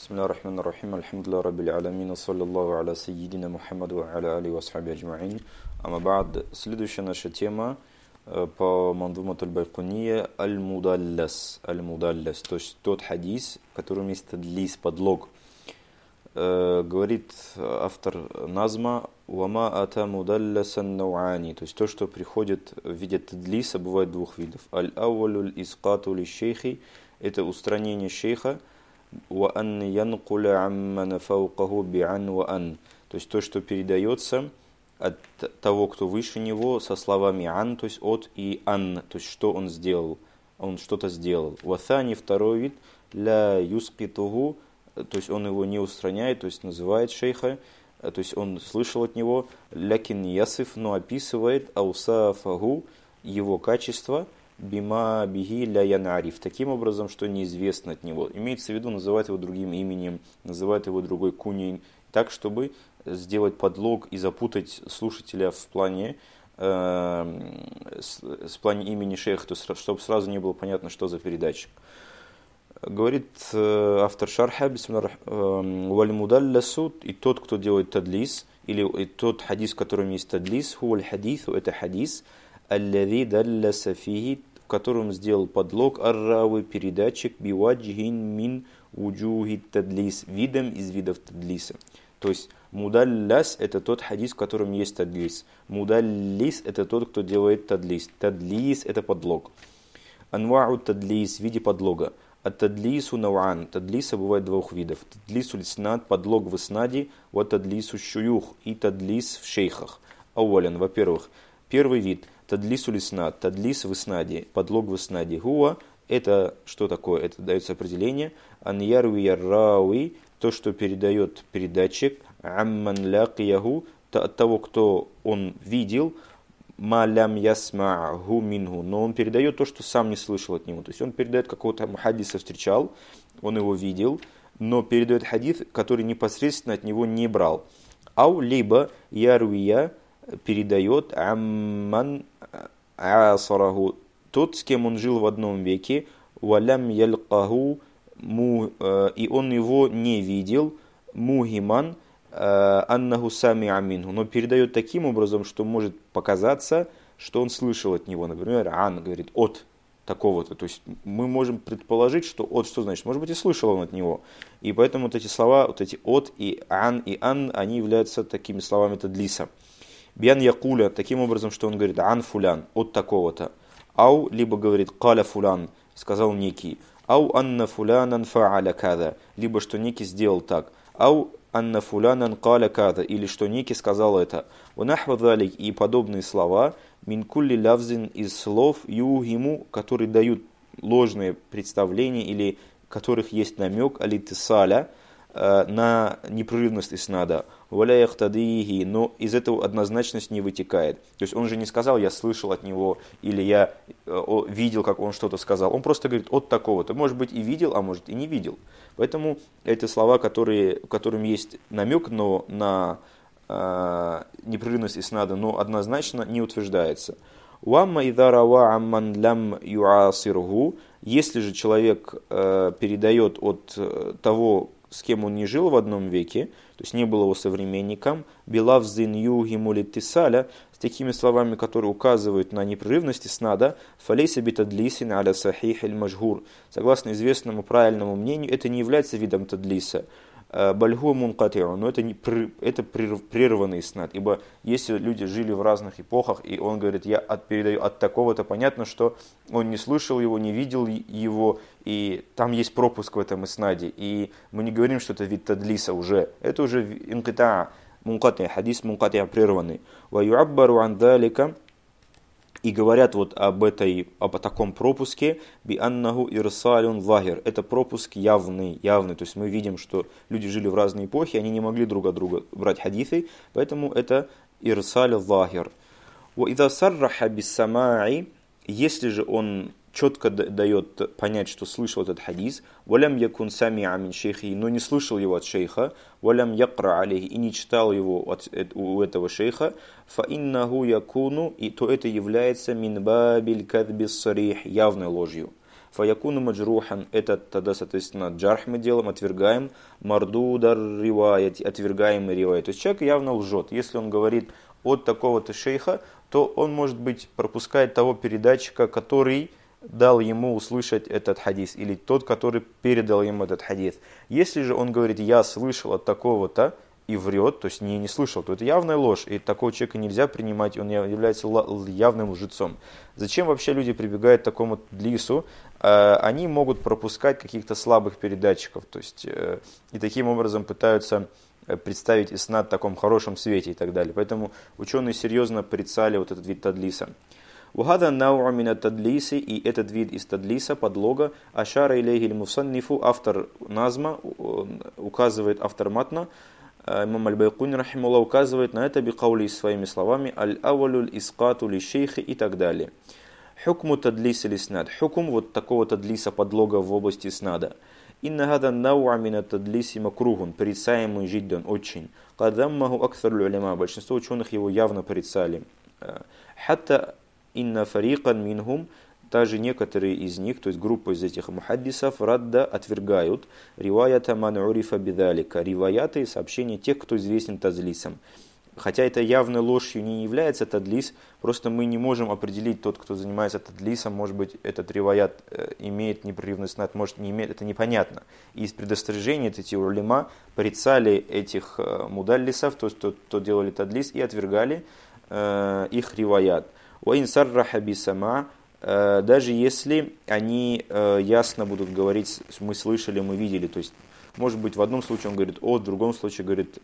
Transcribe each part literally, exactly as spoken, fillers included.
Бисмилля ар-Рахман ар-Рахим, альхамдулилля раббил алямин, саллаллаху аля сайидина Мухаммаду ва аля али ва асхаби аджмаин. Ама ба'д, следующая наша тема по мандумат аль-Байкуния аль-Мудаллас. Аль-Мудаллас, то есть тот хадис, в котором есть тадлис, подлог. Говорит автор назма: «Вама ата мудалласан науани», то есть то, что приходит в виде тадлиса, бывает двух видов. Аль-ауалю ль-искату ли-шейхи, это устранение шейха, وأن ينقل عمن فوقه بعن وأن, то есть то, что передается от того, кто выше него, со словами ан, то есть от, и ан, то есть что он сделал, он что-то сделал. Ваthani, второй вид, ля юскитугу, то есть он его не устраняет, то есть называет шейха, то есть он слышал от него, лякин ясиф, но описывает аусафагу, его качество, бима биги ля янариф, таким образом, что неизвестно от него. Имеется в виду, называет его другим именем, называет его другой куней, так, чтобы сделать подлог и запутать слушателя в плане, э, в плане имени шейха, то есть, чтобы сразу не было понятно, что за передатчик. Говорит э, автор шарха: «Валь мудалласу», и тот, кто делает тадлис, или и тот хадис, в котором есть тадлис, хуаль хадису, это хадис, аллази далласа фихи, в котором сделал подлог ар-рави, передатчик, биваджхин мин вуджухи тадлис, видом из видов тадлиса. То есть мудаллас — это тот хадис, в котором есть тадлис. Мудаллис — это тот, кто делает тадлис. Тадлис — это подлог. Анвау тадлис — в виде подлога. А тадлису науан. Тадлиса бывает двух видов. Тадлису лиснад — подлог в иснаде, ва тадлису шуюх, и тадлис в шейхах. Ауалян, во-первых, первый вид — тадлису лиснад, тадлис в иснаде, подлог в иснаде. Хуа — это что такое? Это дается определение. Ан ярви яррауи, то, что передает передатчик, амман лякияху, от того, кто он видел, ма лям ясма'ху минху, но он передает то, что сам не слышал от него. То есть он передает какого-то хадиса, встречал, он его видел, но передает хадис, который непосредственно от него не брал. Ау либо ярвия передает амман асараху, тот, с кем он жил в одном веке, валям ялкаху, и он его не видел, мухиман аннаху сами аминху, но передает таким образом, что может показаться, что он слышал от него. Например, ан говорит от такого-то. То есть мы можем предположить, что от что значит. Может быть, и слышал он от него. И поэтому вот эти слова, вот эти от и ан и ан, они являются такими словами тадлиса. Бьян якуля, таким образом, что он говорит ан фулян, от такого-то. Ау, либо говорит каля фулян, сказал некий. Ау анна фулянан фааля када, либо что некий сделал так. Ау анна фулянан каля када, или что некий сказал это. Ванахва далик, и подобные слова, мин кулли лавзин, из слов югиму, которые дают ложное представление, или которых есть намек, алитисаля, на непрерывность иснада, валяяхтадихи, но из этого однозначность не вытекает. То есть он же не сказал, я слышал от него, или я видел, как он что-то сказал. Он просто говорит от такого-то. Может быть и видел, а может и не видел. Поэтому это слова, которые, в котором есть намек, но на э, непрерывность иснада, но однозначно не утверждается. Уамма идарава амман лям юасиргу, если же человек э, передает от того, с кем он не жил в одном веке, то есть не был его современником, билавзин югиму литтисаля, с такими словами, которые указывают на непрерывность иснада, фалейса битадлисин аля сахих аль мажгур. Согласно известному правильному мнению, это не является видом тадлиса. Бальгу мункатиру, но это, не, это прерванный иснад, ибо если люди жили в разных эпохах, и он говорит, я от, передаю от такого-то, понятно, что он не слышал его, не видел его, и там есть пропуск в этом иснаде, и мы не говорим, что это вид тадлиса уже, это уже инкита, мункати, хадис мункати, прерванный. Ва юаббару ан далика, и говорят вот об, этой, об таком пропуске, би аннаху ирсалюн вахир. Это пропуск явный, явный. То есть мы видим, что люди жили в разные эпохи, они не могли друг от друга брать хадисы, поэтому это ирсалю вахир. Ва идha сарраха биссамаи, если же он четко дает понять, что слышал этот хадис, валям якун самиа мин шейхи, но не слышал его от шейха, валям якра алейхи, и не читал его от, у этого шейха, фа иннаху якуну, и то это является мин бабиль кадби сарих, явной ложью. фаякуну маджрухан, это тогда, соответственно, джарх мы делаем, отвергаем, мардудар риваят, отвергаемый риваят. То есть человек явно лжет. Если он говорит от такого-то шейха, то он, может быть, пропускает того передатчика, который дал ему услышать этот хадис, или тот, который передал ему этот хадис. Если же он говорит, я слышал от такого-то, и врет, то есть не, не слышал, то это явная ложь, и такого человека нельзя принимать, он является явным лжецом. Зачем вообще люди прибегают к такому длису? Они могут пропускать каких-то слабых передатчиков, то есть и таким образом пытаются представить иснад в таком хорошем свете и так далее. Поэтому ученые серьезно порицали вот этот вид тадлиса. Вухада науа мина тадлиси, и этот вид из тадлиса, подлога, ашара илейхи мусаннифу, автор назма, указывает автор матна, имам аль-Байкуни, рахимуллах, указывает на это бикаули своими словами аль-авалюль искату ли шейхи и так далее. Хукму тадлис или снад. Хукм вот такого тадлиса подлога в области снада. Инна гада науа мина тадлиси макругун, порицаемый жиддан, очень. Кадаммаху акфар улема, большинство ученых его явно порицали. Хатта инна фарикан минхум, даже некоторые из них, то есть группа из этих мухаддисов, радда отвергают риваята ман урифа бидалика, риваяты и сообщения тех, кто известен тадлисом. Хотя это явной ложью не является тадлис, просто мы не можем определить, тот, кто занимается тадлисом, может быть, этот риваят имеет непрерывный снад, может не имеет, это непонятно. И из предостережений эти улема порицали этих мудаллисов, то есть кто, кто делали тадлис, и отвергали э, их риваят. Уаин сарраха бисама, даже если они ясно будут говорить, мы слышали, мы видели, то есть, может быть, в одном случае он говорит «о», в другом случае говорит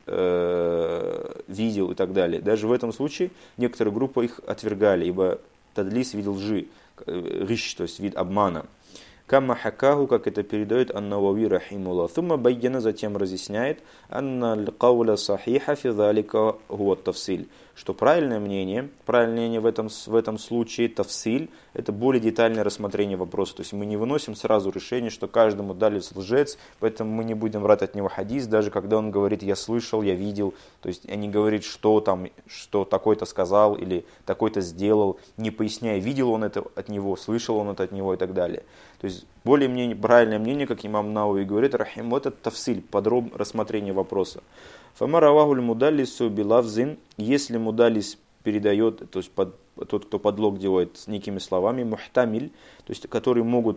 «видел» и так далее. Даже в этом случае некоторые группы их отвергали, ибо тадлис видел лжи, рищ, то есть вид обмана. Камма хакаху, как это передает ан-Навави рахимуллах. Thumma байяна, затем разъясняет, анна л-кауля сахиха фи залика хуа тавсиль, что правильное мнение, правильное мнение в этом, в этом случае тавсиль, это более детальное рассмотрение вопроса. То есть мы не выносим сразу решение, что каждому дали лжец, поэтому мы не будем брать от него хадис, даже когда он говорит «я слышал, я видел», то есть не говорит, что там, что такой-то сказал или такой-то сделал, не поясняя, видел он это от него, слышал он это от него и так далее. То есть более мнение, правильное мнение, как имам Науи говорит, рахим, вот это тавсиль, подробное рассмотрение вопроса. Фамаравахуль мудаллису билавзин, если мудаллис передает, то есть под, тот, кто подлог делает с некими словами, мухтамиль, то есть которые могут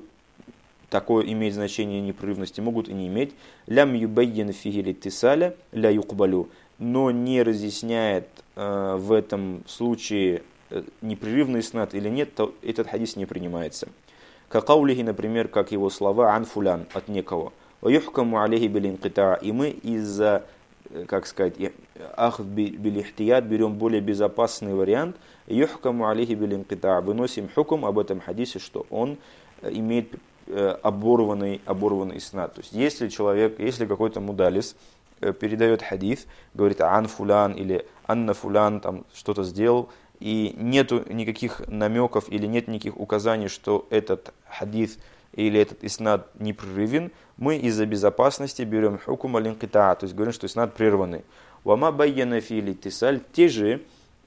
такое иметь значение непрерывности, могут и не иметь, лям юбайян фигили тисаля ля юкбалю, но не разъясняет э, в этом случае э, непрерывный снад или нет, то этот хадис не принимается. Какаулихи, например, как его слова ан фулян, от некого. Ваюхкаму алейхи билинкита, и мы из-за, как сказать, ахд билихтият берем более безопасный вариант. Юхкаму алейхи билинкита, выносим хукм об этом хадисе, что он имеет оборванный, оборванный снад. То есть если человек, если какой-то мудалис передает хадис, говорит ан фулян или анна фулян там что-то сделал, и нет никаких намеков или нет никаких указаний, что этот хадис или этот иснад непрерывен, мы из-за безопасности берем хукум аль-инкита, то есть говорим, что иснад прерванный. Вама байяна фи литтисаль, те же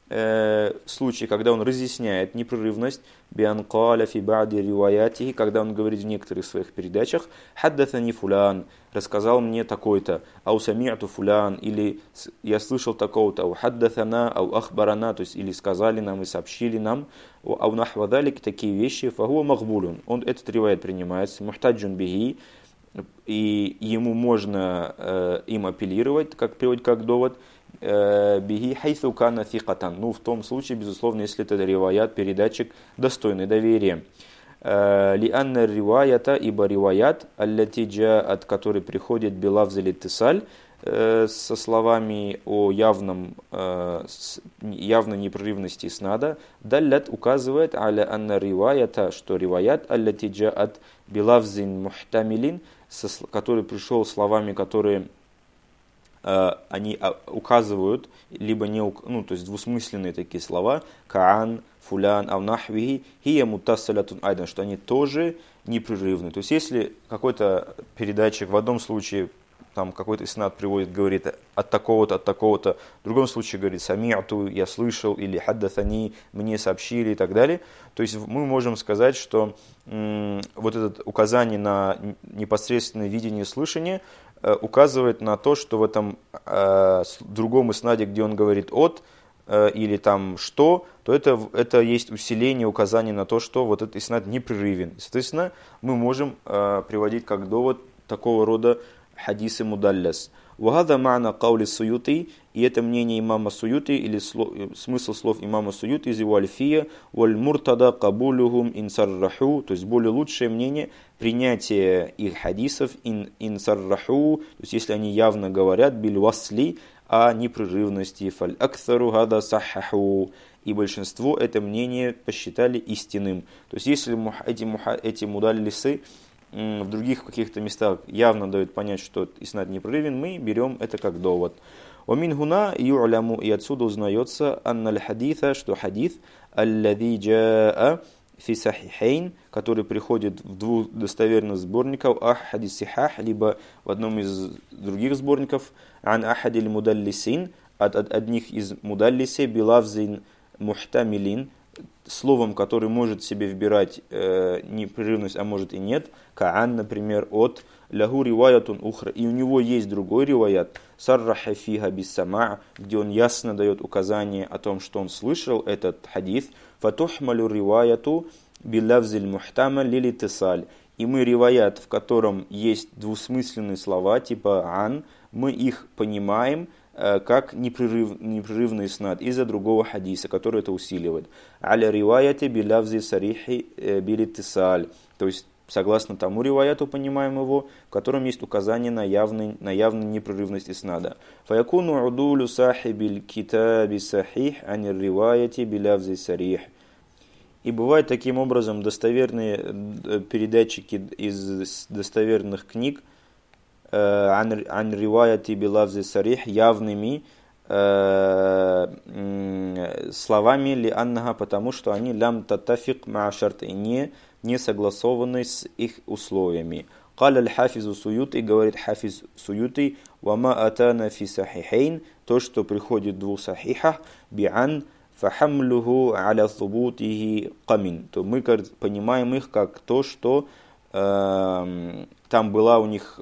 э, случаи, когда он разъясняет непрерывность, бианкаля фи ба'ди риваятихи, когда он говорит в некоторых своих передачах, хаддатани фулян, рассказал мне такой-то, ау сами'ту фулян, или я слышал такого-то, ау хаддатана, ау ахбарана, то есть или сказали нам и сообщили нам, ау нахвадалик, такие вещи, фагуа махбулун, он этот риваят принимается, мухтаджун бихи, и ему можно э, им апеллировать, как приводит как довод, бихи хайсу кана фикатан, ну в том случае, безусловно, если это риваят, передатчик достойный доверия. Лианна риваята, ибо риваят, аллатиджа, от которой приходит билавз или тисаль, со словами о явном, явной непрерывности снада, даллят указывает аля анна риваята, что риваят, аллатиджа от билавзин мухтамилин, который пришел словами, которые они указывают, либо не, ну, то есть двусмысленные такие слова, каан, фулян, авнахвихи, хия мутассалятун айдан, что они тоже непрерывны. То есть если какой-то передатчик в одном случае там какой-то иснад приводит, говорит от такого-то, от такого-то, в другом случае говорит сами'ту, я слышал, или хаддатани, мне сообщили и так далее. То есть мы можем сказать, что м, вот это указание на непосредственное видение и слышание э, указывает на то, что в этом э, другом иснаде, где он говорит от, или там что, то это, это есть усиление, указание на то, что вот этот иснад непрерывен. Соответственно, мы можем э, приводить как довод такого рода хадисы мудалляс. Вагада ма'на каули Суюти, и это мнение имама Суюти, или слов, смысл слов имама Суюти из его альфия, валь муртада кабулюхум инсарраху, то есть более лучшее мнение, принятие их хадисов ин, инсарраху, то есть если они явно говорят, биль васли, о непрерывности, фаль аксару гада сахаху, и большинство это мнение посчитали истинным. То есть если эти, эти мудаллисы в других каких-то местах явно дают понять, что иснад непрерывен, мы берем это как довод. Вамин гуна ю'ляму, и отсюда узнается анналь хадиса, что хадис аллади джаа фи сахихейн, который приходит в двух достоверных сборниках, ах хадис сихах, либо в одном из других сборников, ан ахадиль мудаллисин, от одних из мудаллисей, билавзин мухтамилин, словом, который может в себе вбирать э, непрерывность, а может и нет, каан, например, от лягу риваятун ухра, и у него есть другой риваят, сарраха фиха биссама, где он ясно дает указание о том, что он слышал этот хадис, фатухмалю риваяту билавзиль мухтамаль лили тесаль, и мы риваят, в котором есть двусмысленные слова, типа ан, мы их понимаем как непрерыв, непрерывный снад из-за другого хадиса, который это усиливает. Аля риваяте билавзи сарихи билитисаль. То есть, согласно тому риваяту, понимаем его, в котором есть указание на, явный, на явную непрерывность иснада. Фаякуну удулю сахибиль китаби сахих, ани риваяте билавзи сарих. И бывают таким образом достоверные передатчики из достоверных книг, ан риваяти билавзи сарих, явными э, словами ли аннага, потому что они лям татафик ма шарты, не, не согласованы с их условиями. Каля аль-хафизу Суюти, говорит хафиз Суюти, вама атана фи сахихейн, то, что приходит в двух сахихах, би'ан фахамлюху аля thubутихи камин, то мы понимаем их как то, что э, там была у них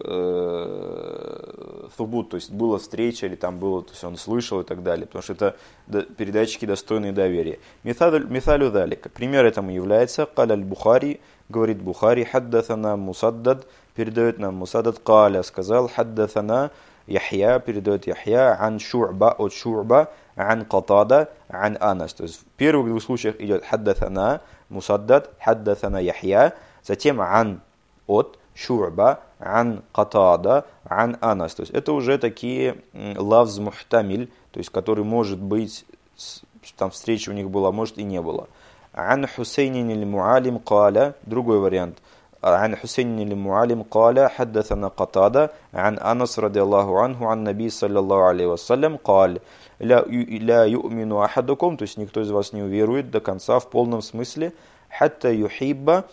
э, thubут, то есть была встреча, или там было, то есть он слышал и так далее, потому что это передатчики достойные доверия. Мисалю далик, пример этому является, каля аль-Бухари, говорит Бухари, хаддатана Мусаддад, передает нам Мусаддад, каля, сказал, хаддатана Яхья, передает Яхья, ан Шу'ба, от Шу'ба, ан Катада, ан Анас. То есть в первых двух случаях идет хаддатана Мусаддад, хаддатана Яхья, затем ан от Шу'ба, ан Катада, ан Анас. То есть это уже такие лавз мухтамиль, то есть который может быть, там встреча у них была, может и не было. Ан Хусейнин или Муалим каля, другой вариант. عن حسين المعلم قال حدثنا قتادة عن أنس رضي الله عنه عن النبي صلى الله عليه وسلم قال لا لا يؤمن أحدكم, то есть никто из вас не уверует до конца в полном смысле, حتى يحب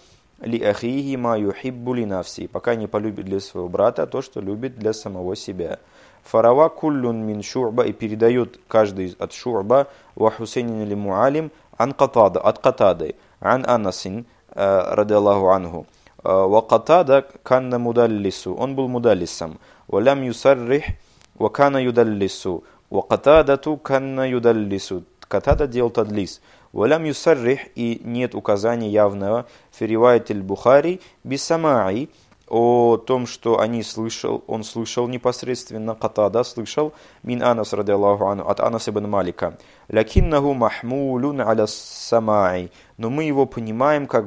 لأخيه ما يحب لنفسه, пока не полюбит для своего брата то, что любит для самого себя. Фарава куллун мин Шу'ба, и передает каждый от Шу'ба, ва Хусейнин или Муалим ан Катада, от Катады, ан Анасин ради Аллаху анху. Ва Катада канна мудаллису, он был мудаллисом. Ва лям юсаррих, ва кана юдаллису. Ва Катадату канна юдаллису. Катада делал тадлис. Ва лям юсаррих, и нет указания явного фи ривайат аль-Бухари бисамаи, о том, что они слышал, он слышал непосредственно, Катада слышал, мин Анас ради Аллаху анху, от Анас ибн Малика. Лакиннаху махмулун аля самаи, но мы его понимаем как,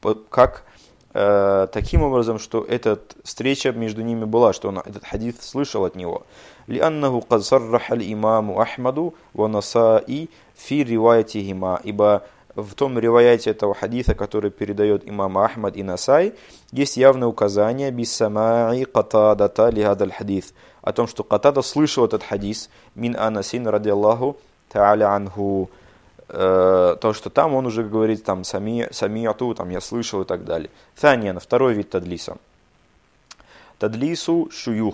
как э, таким образом, что эта встреча между ними была, что он этот хадис слышал от него. Лианнаху кад сарраха аль-имаму Ахмаду ва Насаи фи риваятихима, ибо в том риваяте этого хадиса, который передает имам Ахмад и Насай, есть явное указание биссамаи Катадата лихадаль хадис, о том, что Катада слышал этот хадис мин Анасин ради Аллаху та'аля анху, э, то, что там он уже говорит там сами сами'ту, там я слышал и так далее. Танян, второй вид тадлиса. Тадлису шуюх,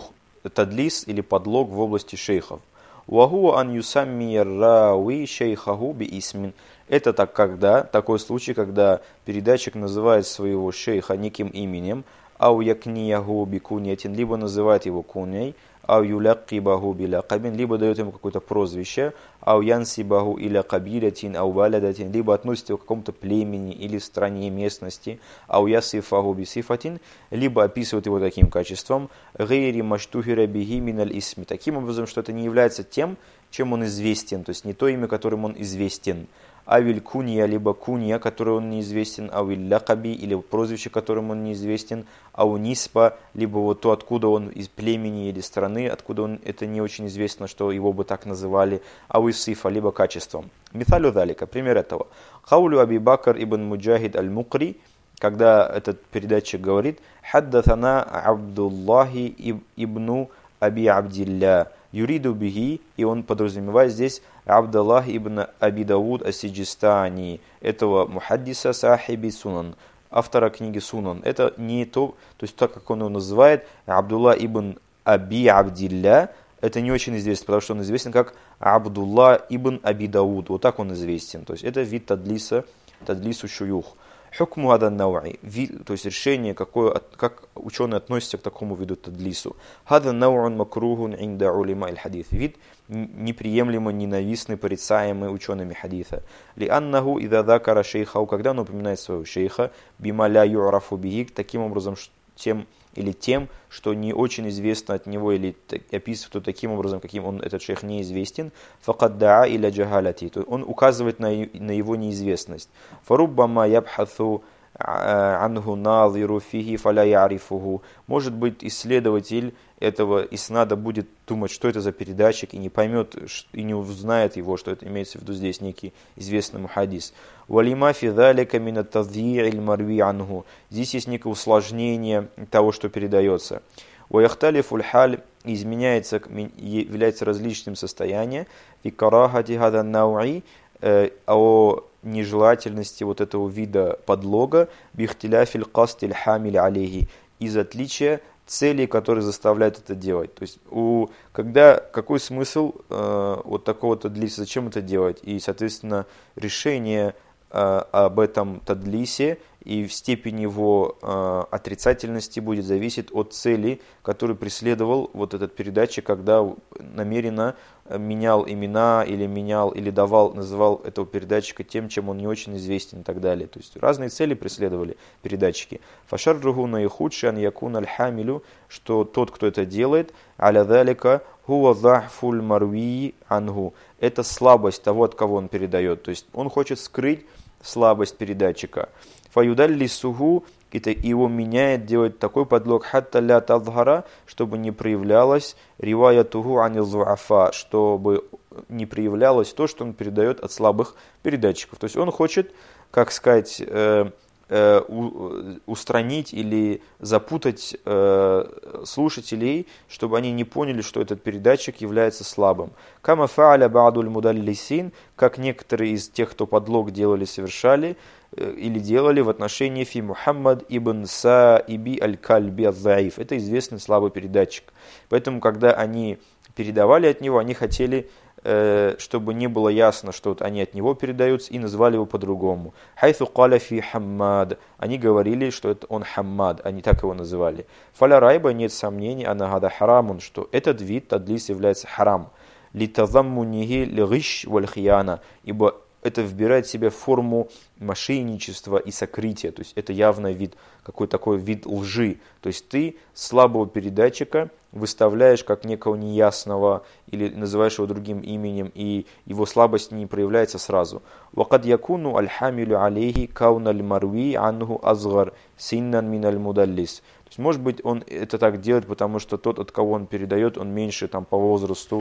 тадлис или подлог в области шейхов. Вахуа ан юсамми рауи шейхаху би исмин. Это так, когда, такой случай, когда передатчик называет своего шейха неким именем, ау якнияху би куньятин, либо называет его куньей, ау юляккибаху би лякабин, либо дает ему какое-то прозвище, ау янсибаху иля кабилятин, ау валядатин, либо относит его к какому-то племени или стране, местности, ау ясифаху би сифатин, либо описывает его таким качеством, гейри маштухира биги миналь исми, таким образом, что это не является тем, чем он известен, то есть не то имя, которым он известен. Авиль кунья, либо кунья, которой он неизвестен, авиль лякаби, или прозвище, которым он неизвестен, ау ниспа, либо вот то, откуда он, из племени или страны, откуда он, это не очень известно, что его бы так называли, ау сифа, либо качеством. Миталю далика, пример этого. Хаулю Аби Бакр ибн Муджахид аль-Мукри, когда этот передатчик говорит, хаддатана Абдуллахи ибну Аби Абдилля, юриду бихи, и он подразумевает здесь Абдаллах ибн Аби Дауд ас-Сиджистани, этого мухаддиса сахиби сунан, автора книги Сунан. Это не то, то есть так как он его называет, Абдулла ибн Аби Абдилля, это не очень известно, потому что он известен как Абдулла ибн Аби Дауд, вот так он известен. То есть это вид тадлиса, тадлису шуюх. Хукму ада науи, то есть решение, какое, как ученые относятся к такому виду тадлису. Хада наун макрухун инда улима иль хадис. Вид неприемлемо ненавистный, порицаемый учеными хадиса. Ли аннаху ида дакара шейхау, когда он упоминает своего шейха, бима ля ю'рафу бихи, таким образом, тем или тем, что не очень известно от него, или описывает то таким образом, каким он, этот шейх, неизвестен, факад даа иля джахалати, то он указывает на, на его неизвестность. Фаруббама ябхату анху назиру фихи фаля ярифуху. Может быть, исследователь этого иснада будет думать, что это за передатчик, и не поймет, и не узнает его, что это имеется в виду здесь некий известный мухаддис. Валима фи залика мин ат-тазди'иль марви анху. Здесь есть некое усложнение того, что передается. Ваяхталифуль халь, изменяется, является различным состоянием. Фи карахати хада науи, о нежелательности вот этого вида подлога, бихтиляфиль кастиль хамиль алейхи, из отличия цели, которые заставляют это делать. То есть, у, когда, какой смысл э, вот такого тадлиса, зачем это делать? И, соответственно, решение э, об этом тадлисе и в степень его э, отрицательности будет зависеть от цели, которую преследовал вот этот передатчик, когда намеренно менял имена или менял или давал, называл этого передатчика тем, чем он не очень известен и так далее. То есть разные цели преследовали передатчики. Фашар другу наихудший ан якун аль-хамилю, что тот, кто это делает, аля далика хуа захфуль марви ангу. Это слабость того, от кого он передает. То есть он хочет скрыть слабость передатчика. Фаюдалли суху, и его меняет, делает такой подлог, хатта ля тазхара, чтобы не проявлялось ривая тугу анил зуафа, чтобы не проявлялось то, что он передает от слабых передатчиков. То есть он хочет, как сказать, э, э, у, устранить или запутать э, слушателей, чтобы они не поняли, что этот передатчик является слабым. Кама фааля ба'дуль мудаллисин, как некоторые из тех, кто подлог делали, совершали, или делали в отношении фи Мухаммад ибн Саиби аль-Кальби аль-Заиф. Это известный слабый передатчик. Поэтому, когда они передавали от него, они хотели, чтобы не было ясно, что вот они от него передаются, и назвали его по-другому. Хайфу каля фи Хаммад. Они говорили, что это он Хаммад, они так его называли. Фаля райба, нет сомнений, анагада харамун, что этот вид тадлис является харам. Литазаммунихи лигиш вальхияна, ибо это вбирает в себя форму мошенничества и сокрытия. То есть это явный вид, какой такой вид лжи. То есть ты слабого передатчика выставляешь как некого неясного или называешь его другим именем, и его слабость не проявляется сразу. وَقَدْ يَكُونُ الْحَامِلُ عَلَيْهِ كَوْنَ الْمَرْوِي عَنْهُ أَصْغَرْ سِنًّا مِنَ الْمُدَلِّسِ. То есть, может быть, он это так делает, потому что тот, от кого он передает, он меньше там, по возрасту,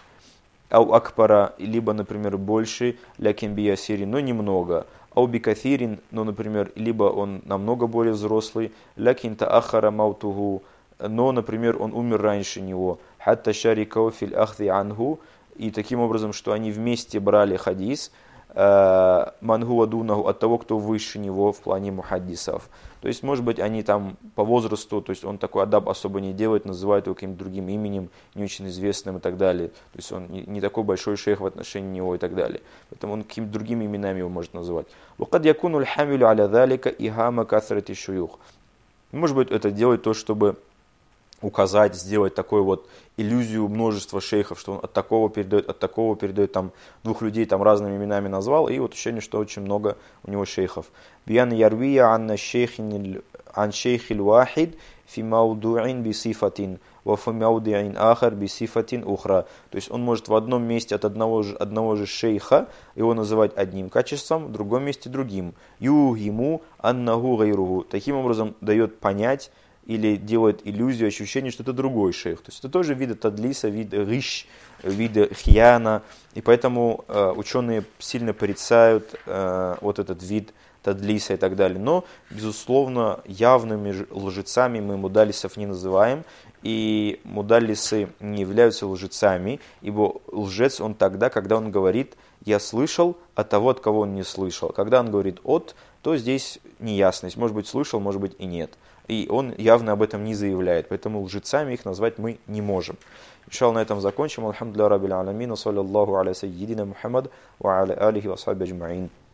ау акпара, либо, например, больше, лякин биясирин, но немного, ау бикафирин, но, например, либо он намного более взрослый, лякин таахара маутуху, но, например, он умер раньше него, хатта шарикау фил ахди ангу, и таким образом, что они вместе брали хадис, мангуа дунаху, от того, кто выше него в плане мухаддисов. То есть, может быть, они там по возрасту, то есть он такой адаб особо не делает, называют его каким-то другим именем, не очень известным и так далее. То есть он не, не такой большой шейх в отношении него и так далее. Поэтому он какими-то другими именами его может называть. وَقَدْ يَكُونُ الْحَمِلُ عَلَى ذَلِكَ إِهَامَ كَثْرَةِ الشُّيُوخِ. Может быть, это делает то, чтобы указать, сделать такую вот иллюзию множества шейхов, что он от такого передает, от такого передает, там двух людей там разными именами назвал, и вот ощущение, что очень много у него шейхов. Биян ярвия анна шейхин ан шейхил вахид фи маудуин бисифатин ва фи маудуин ахар бисифатин ухра. То есть он может в одном месте от одного же, одного же шейха его называть одним качеством, в другом месте другим. Югиму аннаху гайругу. Таким образом дает понять, или делает иллюзию, ощущение, что это другой шейх. То есть это тоже вид тадлиса, вид риш, вид хияна. И поэтому э, ученые сильно порицают э, вот этот вид тадлиса и так далее. Но, безусловно, явными лжецами мы мудалисов не называем. И мудалисы не являются лжецами, ибо лжец он тогда, когда он говорит «я слышал от того, от кого он не слышал». Когда он говорит «от», то здесь неясность. Может быть, слышал, может быть, и нет. И он явно об этом не заявляет. Поэтому лжецами их назвать мы не можем. Иншаллах, на этом закончим. Алхамдулилля раббил аламин. Саллаллаху аля саййидина Мухаммад ва аля алихи ва асхаби аджмаин.